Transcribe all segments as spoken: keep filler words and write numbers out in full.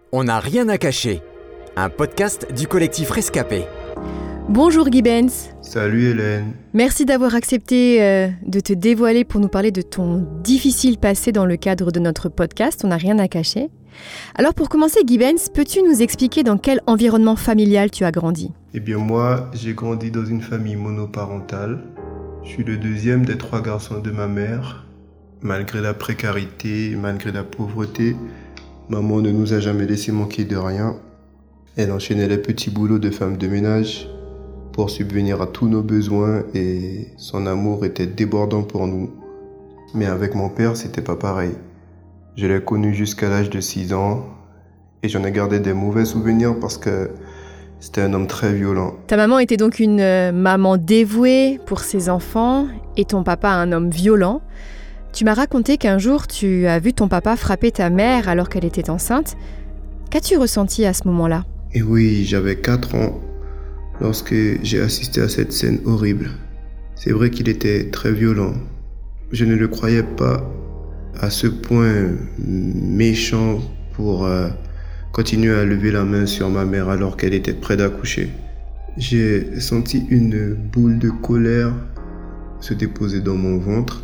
On n'a rien à cacher, un podcast du collectif Rescapé. Bonjour Guy Benz. Salut Hélène. Merci d'avoir accepté euh, de te dévoiler pour nous parler de ton difficile passé dans le cadre de notre podcast. On n'a rien à cacher. Alors pour commencer, Guy Benz, peux-tu nous expliquer dans quel environnement familial tu as grandi ? Eh bien moi, j'ai grandi dans une famille monoparentale. Je suis le deuxième des trois garçons de ma mère. Malgré la précarité, malgré la pauvreté, maman ne nous a jamais laissé manquer de rien. Elle enchaînait les petits boulots de femme de ménage pour subvenir à tous nos besoins et son amour était débordant pour nous. Mais avec mon père, c'était pas pareil. Je l'ai connu jusqu'à l'âge de six ans et j'en ai gardé des mauvais souvenirs parce que c'était un homme très violent. Ta maman était donc une euh, maman dévouée pour ses enfants et ton papa un homme violent. Tu m'as raconté qu'un jour, tu as vu ton papa frapper ta mère alors qu'elle était enceinte. Qu'as-tu ressenti à ce moment-là ? Et oui, j'avais quatre ans lorsque j'ai assisté à cette scène horrible. C'est vrai qu'il était très violent. Je ne le croyais pas à ce point méchant pour euh, continuer à lever la main sur ma mère alors qu'elle était près d'accoucher. J'ai senti une boule de colère se déposer dans mon ventre.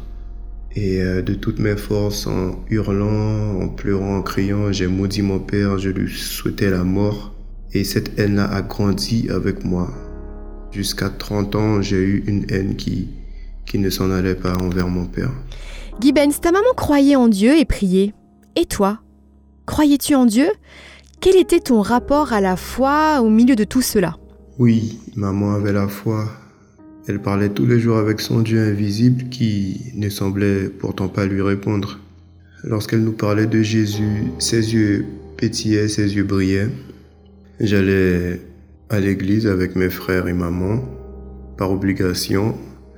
Et de toutes mes forces, en hurlant, en pleurant, en criant, j'ai maudit mon père, je lui souhaitais la mort. Et cette haine-là a grandi avec moi. Jusqu'à trente ans, j'ai eu une haine qui, qui ne s'en allait pas envers mon père. Guy Benz, ta maman croyait en Dieu et priait. Et toi ? Croyais-tu en Dieu ? Quel était ton rapport à la foi au milieu de tout cela ? Oui, maman avait la foi. Elle parlait tous les jours avec son Dieu invisible qui ne semblait pourtant pas lui répondre. Lorsqu'elle nous parlait de Jésus, ses yeux pétillaient, ses yeux brillaient. J'allais à l'église avec mes frères et maman, par obligation.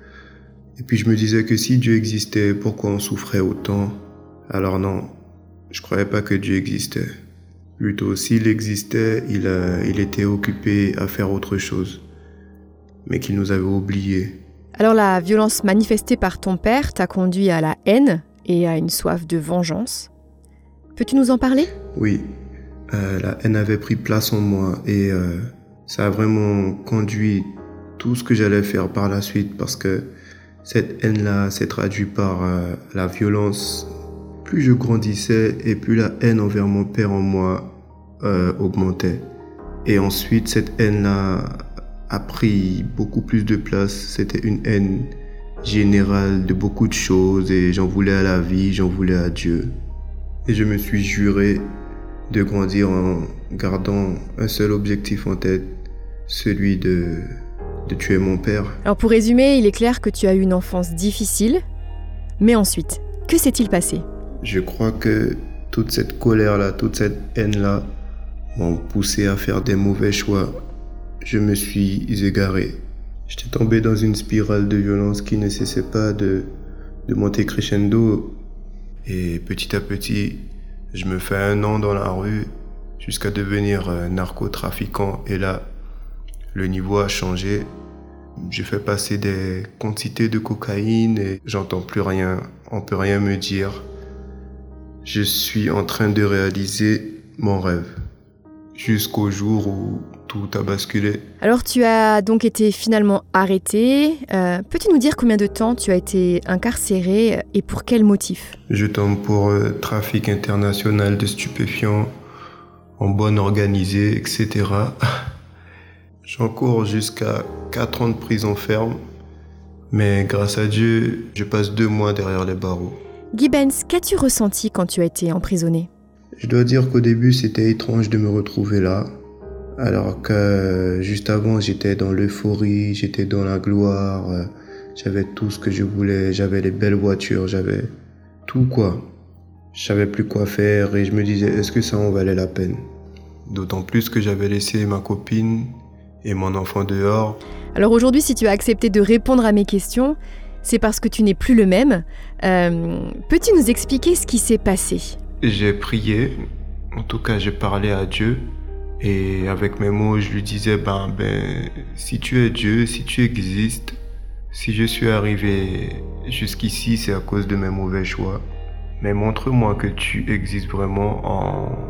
Et puis je me disais que si Dieu existait, pourquoi on souffrait autant ? Alors non, je croyais pas que Dieu existait. Plutôt, s'il existait, il, a, il était occupé à faire autre chose. Mais qu'il nous avait oubliés. Alors la violence manifestée par ton père t'a conduit à la haine et à une soif de vengeance. Peux-tu nous en parler ? Oui, euh, la haine avait pris place en moi et euh, ça a vraiment conduit tout ce que j'allais faire par la suite parce que cette haine-là s'est traduite par euh, la violence. Plus je grandissais et plus la haine envers mon père en moi euh, augmentait. Et ensuite, cette haine-là a pris beaucoup plus de place. C'était une haine générale de beaucoup de choses et j'en voulais à la vie, j'en voulais à Dieu. Et je me suis juré de grandir en gardant un seul objectif en tête, celui de, de tuer mon père. Alors pour résumer, il est clair que tu as eu une enfance difficile, mais ensuite, que s'est-il passé ? Je crois que toute cette colère-là, toute cette haine-là m'ont poussé à faire des mauvais choix. Je me suis égaré. J'étais tombé dans une spirale de violence qui ne cessait pas de, de monter crescendo. Et petit à petit, je me fais un nom dans la rue jusqu'à devenir narcotrafiquant. Et là, le niveau a changé. J'ai fait passer des quantités de cocaïne et j'entends plus rien. On peut rien me dire. Je suis en train de réaliser mon rêve. Jusqu'au jour où tout a basculé. Alors tu as donc été finalement arrêté. Euh, peux-tu nous dire combien de temps tu as été incarcéré et pour quel motif ? Je tombe pour euh, trafic international de stupéfiants, en bonne organisée, et cetera. J'encours jusqu'à quatre ans de prison ferme, mais grâce à Dieu, je passe deux mois derrière les barreaux. Guy Benz, qu'as-tu ressenti quand tu as été emprisonné ? Je dois dire qu'au début, c'était étrange de me retrouver là. Alors que juste avant, j'étais dans l'euphorie, j'étais dans la gloire, euh, j'avais tout ce que je voulais, j'avais les belles voitures, j'avais tout quoi. Je savais plus quoi faire et je me disais, est-ce que ça en valait la peine ? D'autant plus que j'avais laissé ma copine et mon enfant dehors. Alors aujourd'hui, si tu as accepté de répondre à mes questions, c'est parce que tu n'es plus le même. Euh, peux-tu nous expliquer ce qui s'est passé ? J'ai prié, en tout cas j'ai parlé à Dieu. Et avec mes mots, je lui disais, ben, ben, si tu es Dieu, si tu existes, si je suis arrivé jusqu'ici, c'est à cause de mes mauvais choix. Mais montre-moi que tu existes vraiment en,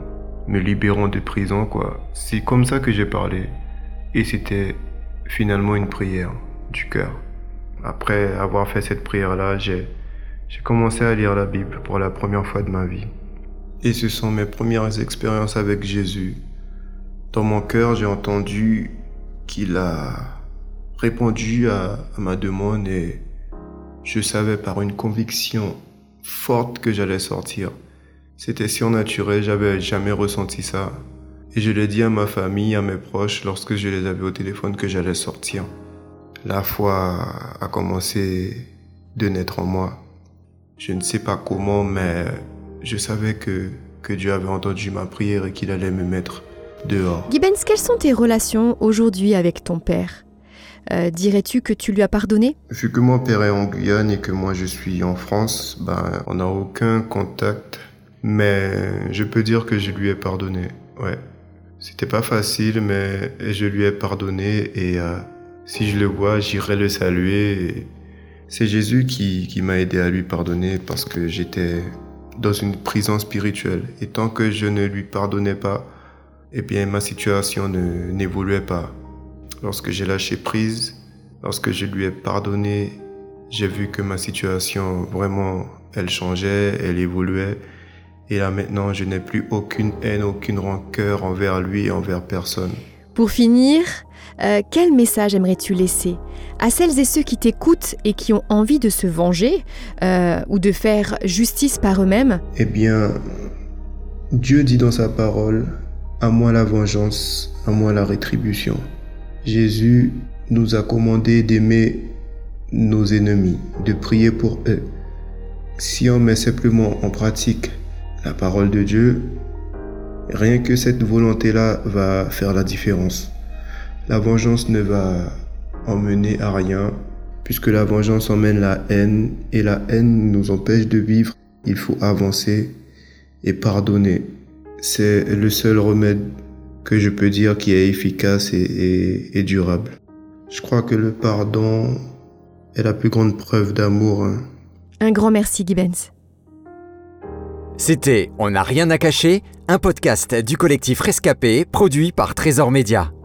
me libérant de prison, quoi. C'est comme ça que j'ai parlé. Et c'était finalement une prière du cœur. Après avoir fait cette prière-là, j'ai, j'ai commencé à lire la Bible pour la première fois de ma vie. Et ce sont mes premières expériences avec Jésus. Dans mon cœur, j'ai entendu qu'il a répondu à, à ma demande et je savais par une conviction forte que j'allais sortir. C'était surnaturel, j'avais jamais ressenti ça. Et je l'ai dit à ma famille, à mes proches, lorsque je les avais au téléphone que j'allais sortir. La foi a commencé de naître en moi. Je ne sais pas comment, mais je savais que, que Dieu avait entendu ma prière et qu'il allait me mettre dehors. Guy Benz, quelles sont tes relations aujourd'hui avec ton père ? Euh, dirais-tu que tu lui as pardonné ? Vu que mon père est en Guyane et que moi je suis en France, ben, on n'a aucun contact. Mais je peux dire que je lui ai pardonné, ouais. C'était pas facile, mais je lui ai pardonné et euh, si je le vois, j'irai le saluer. Et c'est Jésus qui, qui m'a aidé à lui pardonner parce que j'étais dans une prison spirituelle. Et tant que je ne lui pardonnais pas, eh bien ma situation ne, n'évoluait pas. Lorsque j'ai lâché prise, lorsque je lui ai pardonné, j'ai vu que ma situation, vraiment, elle changeait, elle évoluait. Et là maintenant, je n'ai plus aucune haine, aucune rancœur envers lui et envers personne. Pour finir, euh, quel message aimerais-tu laisser à celles et ceux qui t'écoutent et qui ont envie de se venger euh, ou de faire justice par eux-mêmes ? Eh bien, Dieu dit dans sa parole, « À moi la vengeance, à moi la rétribution ». Jésus nous a commandé d'aimer nos ennemis, de prier pour eux. Si on met simplement en pratique la parole de Dieu, rien que cette volonté-là va faire la différence. La vengeance ne va emmener à rien, puisque la vengeance emmène la haine, et la haine nous empêche de vivre. Il faut avancer et pardonner. C'est le seul remède que je peux dire qui est efficace et, et, et durable. Je crois que le pardon est la plus grande preuve d'amour. Hein. Un grand merci, Guy Benz. C'était On n'a rien à cacher, un podcast du collectif Rescapé, produit par Trésor Média.